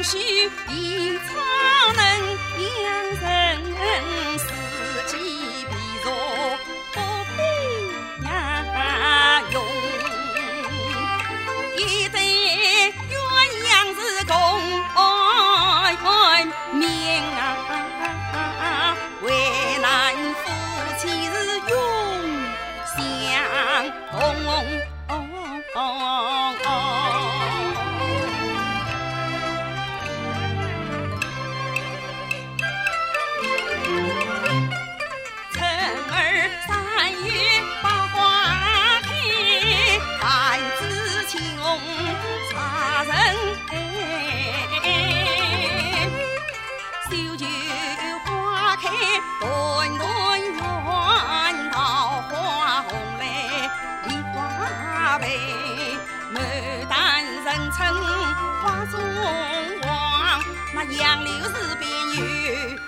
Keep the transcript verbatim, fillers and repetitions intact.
须一草能养人，四季必作不必呀用。一对鸳鸯是共命啊，为难夫妻是永相共。春儿三月百花开，万紫青红茶人爱。绣球花开顿顿圆，桃花红来梨花白。牡丹人称花中王，那杨柳是边有